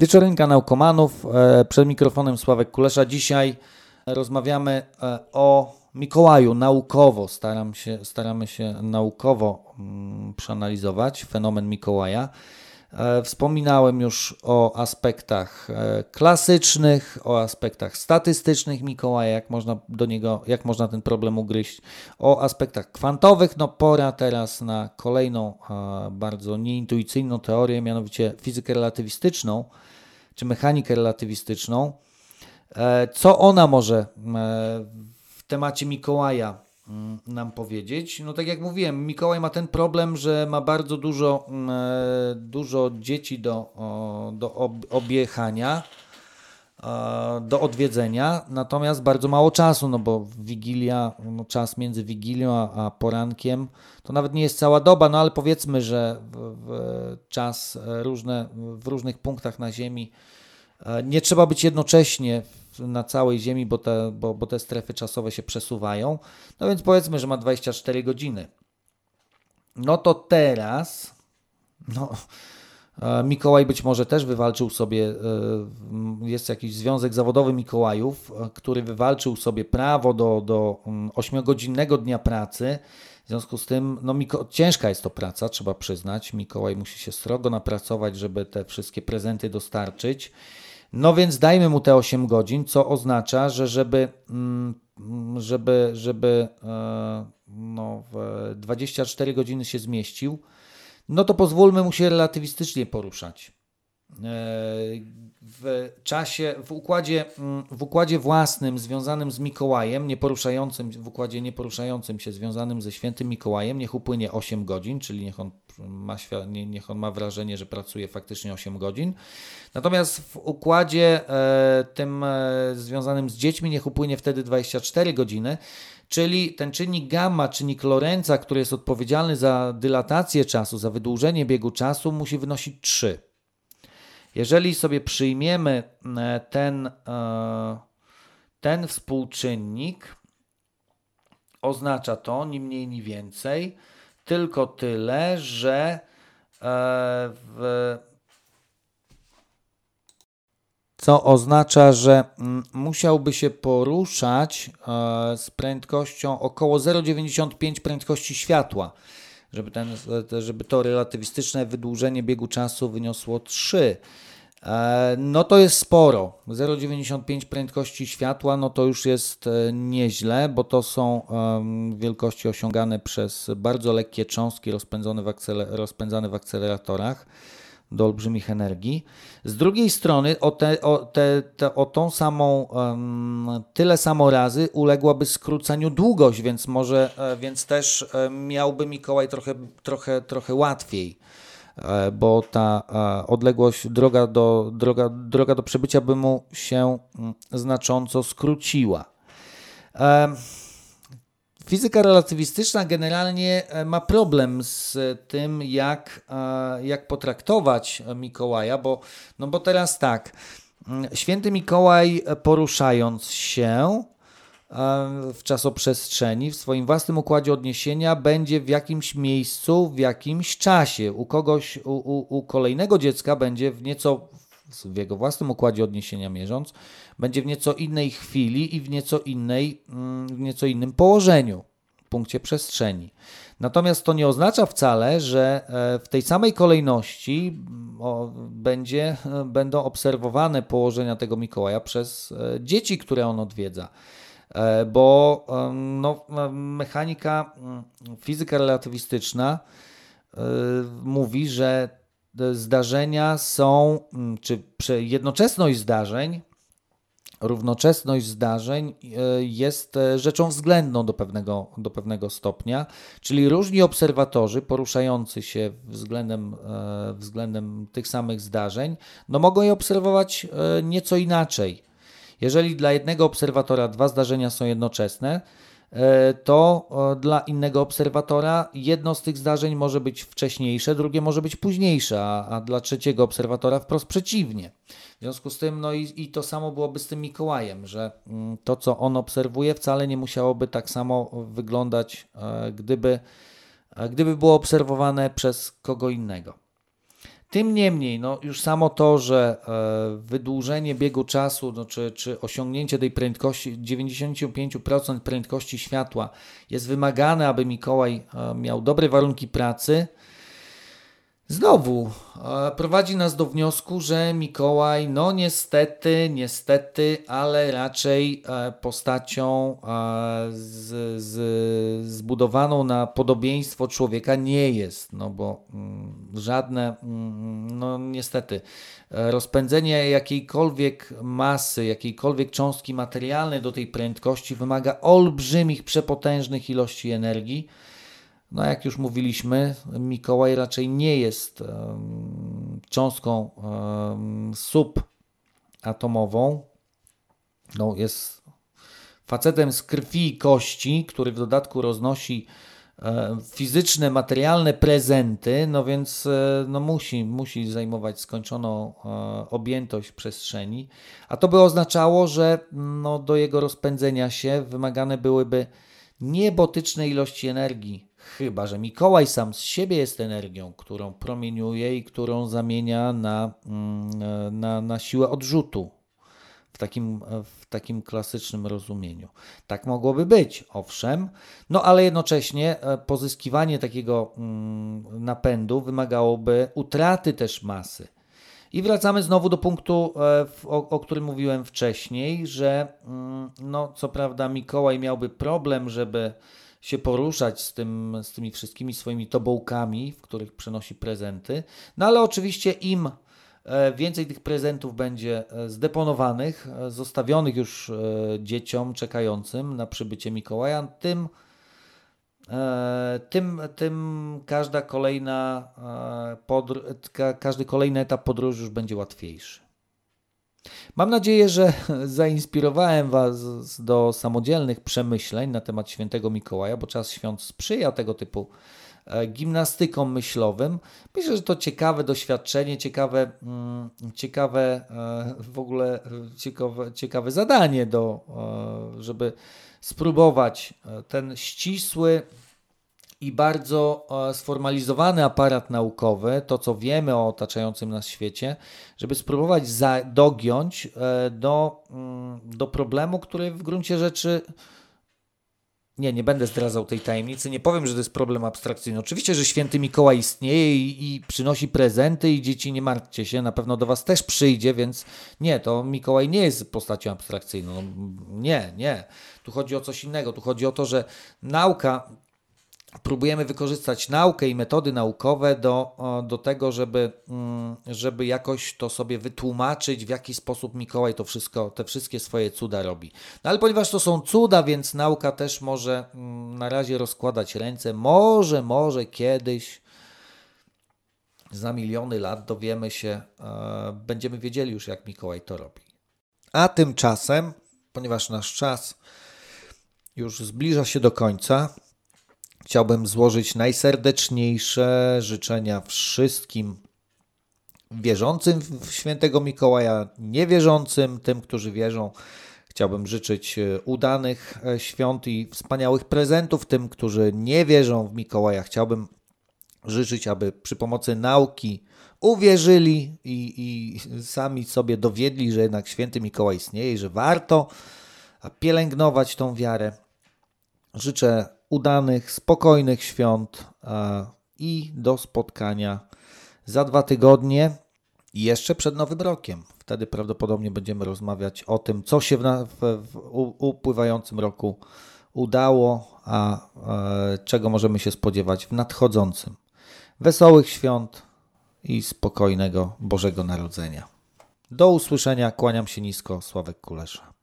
Wieczorynka Naukomanów, przed mikrofonem Sławek Kulesza. Dzisiaj rozmawiamy o Mikołaju naukowo. Staramy się naukowo przeanalizować fenomen Mikołaja. Wspominałem już o aspektach klasycznych, o aspektach statystycznych Mikołaja, jak można ten problem ugryźć, o aspektach kwantowych. No pora teraz na kolejną bardzo nieintuicyjną teorię, mianowicie fizykę relatywistyczną, czy mechanikę relatywistyczną. Co ona może w temacie Mikołaja nam powiedzieć? No tak jak mówiłem, Mikołaj ma ten problem, że ma bardzo dużo dzieci do objechania, do odwiedzenia, natomiast bardzo mało czasu, no bo Wigilia, czas między Wigilią a porankiem to nawet nie jest cała doba, no ale powiedzmy, że czas w różnych punktach na Ziemi nie trzeba być jednocześnie na całej Ziemi, bo te strefy czasowe się przesuwają. No więc powiedzmy, że ma 24 godziny. No to teraz Mikołaj być może też wywalczył sobie, jest jakiś związek zawodowy Mikołajów, który wywalczył sobie prawo do 8-godzinnego dnia pracy. W związku z tym ciężka jest to praca, trzeba przyznać. Mikołaj musi się srogo napracować, żeby te wszystkie prezenty dostarczyć. No więc dajmy mu te 8 godzin, co oznacza, że żeby w 24 godziny się zmieścił, no to pozwólmy mu się relatywistycznie poruszać. W układzie własnym związanym z Mikołajem, w układzie nieporuszającym się związanym ze świętym Mikołajem, niech upłynie 8 godzin, czyli niech on ma wrażenie, że pracuje faktycznie 8 godzin. Natomiast w układzie tym związanym z dziećmi niech upłynie wtedy 24 godziny, czyli ten czynnik gamma, czynnik Lorenza, który jest odpowiedzialny za dylatację czasu, za wydłużenie biegu czasu, musi wynosić 3. Jeżeli sobie przyjmiemy ten współczynnik, oznacza to ni mniej, ni więcej, tylko tyle, że co oznacza, że musiałby się poruszać z prędkością około 0,95 prędkości światła, żeby to relatywistyczne wydłużenie biegu czasu wyniosło 3. No to jest sporo. 0,95 prędkości światła, no to już jest nieźle, bo to są wielkości osiągane przez bardzo lekkie cząstki rozpędzane w akceleratorach do olbrzymich energii. Z drugiej strony tyle samo razy uległaby skróceniu długość, więc też miałby Mikołaj trochę łatwiej, bo ta odległość, droga do przebycia by mu się znacząco skróciła. Fizyka relatywistyczna generalnie ma problem z tym, jak potraktować Mikołaja, bo teraz tak, święty Mikołaj, poruszając się w czasoprzestrzeni, w swoim własnym układzie odniesienia, będzie w jakimś miejscu, w jakimś czasie. U kolejnego dziecka będzie w jego własnym układzie odniesienia mierząc, będzie w nieco innej chwili i w nieco innym położeniu, punkcie przestrzeni. Natomiast to nie oznacza wcale, że w tej samej kolejności będą obserwowane położenia tego Mikołaja przez dzieci, które on odwiedza. Bo fizyka relatywistyczna mówi, że zdarzenia są, równoczesność zdarzeń jest rzeczą względną do pewnego stopnia, czyli różni obserwatorzy poruszający się względem tych samych zdarzeń, mogą je obserwować nieco inaczej. Jeżeli dla jednego obserwatora 2 zdarzenia są jednoczesne, to dla innego obserwatora jedno z tych zdarzeń może być wcześniejsze, drugie może być późniejsze, a dla trzeciego obserwatora wprost przeciwnie. W związku z tym, i to samo byłoby z tym Mikołajem, że to, co on obserwuje, wcale nie musiałoby tak samo wyglądać, gdyby było obserwowane przez kogo innego. Tym niemniej, już samo to, że wydłużenie biegu czasu, czy osiągnięcie tej prędkości, 95% prędkości światła jest wymagane, aby Mikołaj miał dobre warunki pracy, znowu prowadzi nas do wniosku, że Mikołaj, niestety, ale raczej postacią zbudowaną na podobieństwo człowieka nie jest, bo żadne, niestety, rozpędzenie jakiejkolwiek masy, jakiejkolwiek cząstki materialnej do tej prędkości wymaga olbrzymich, przepotężnych ilości energii. Jak już mówiliśmy, Mikołaj raczej nie jest cząstką subatomową. Jest facetem z krwi i kości, który w dodatku roznosi fizyczne, materialne prezenty, więc musi zajmować skończoną objętość przestrzeni. A to by oznaczało, że do jego rozpędzenia się wymagane byłyby niebotyczne ilości energii. Chyba że Mikołaj sam z siebie jest energią, którą promieniuje i którą zamienia na siłę odrzutu w takim klasycznym rozumieniu. Tak mogłoby być, owszem, ale jednocześnie pozyskiwanie takiego napędu wymagałoby utraty też masy. I wracamy znowu do punktu, o którym mówiłem wcześniej, że co prawda Mikołaj miałby problem, żeby się poruszać z tymi wszystkimi swoimi tobołkami, w których przenosi prezenty, ale oczywiście im więcej tych prezentów będzie zdeponowanych, zostawionych już dzieciom czekającym na przybycie Mikołaja, tym każdy kolejny etap podróży już będzie łatwiejszy. Mam nadzieję, że zainspirowałem Was do samodzielnych przemyśleń na temat świętego Mikołaja, bo czas świąt sprzyja tego typu gimnastykom myślowym. Myślę, że to ciekawe doświadczenie, ciekawe zadanie, żeby spróbować ten ścisły i bardzo sformalizowany aparat naukowy, to co wiemy o otaczającym nas świecie, żeby spróbować dogiąć do problemu, który w gruncie rzeczy... Nie będę zdradzał tej tajemnicy, nie powiem, że to jest problem abstrakcyjny. Oczywiście, że święty Mikołaj istnieje i przynosi prezenty i dzieci, nie martwcie się, na pewno do Was też przyjdzie, więc nie, to Mikołaj nie jest postacią abstrakcyjną. Nie. Tu chodzi o coś innego. Tu chodzi o to, że próbujemy wykorzystać naukę i metody naukowe do tego, żeby jakoś to sobie wytłumaczyć, w jaki sposób Mikołaj te wszystkie swoje cuda robi. Ale ponieważ to są cuda, więc nauka też może na razie rozkładać ręce. Może kiedyś, za miliony lat dowiemy się, będziemy wiedzieli już, jak Mikołaj to robi. A tymczasem, ponieważ nasz czas już zbliża się do końca, chciałbym złożyć najserdeczniejsze życzenia wszystkim wierzącym w świętego Mikołaja, niewierzącym, tym, którzy wierzą. Chciałbym życzyć udanych świąt i wspaniałych prezentów tym, którzy nie wierzą w Mikołaja. Chciałbym życzyć, aby przy pomocy nauki uwierzyli i sami sobie dowiedli, że jednak święty Mikołaj istnieje i że warto pielęgnować tą wiarę. Życzę udanych, spokojnych świąt i do spotkania za 2 tygodnie i jeszcze przed Nowym Rokiem. Wtedy prawdopodobnie będziemy rozmawiać o tym, co się w upływającym roku udało, a czego możemy się spodziewać w nadchodzącym. Wesołych świąt i spokojnego Bożego Narodzenia. Do usłyszenia, kłaniam się nisko, Sławek Kulesza.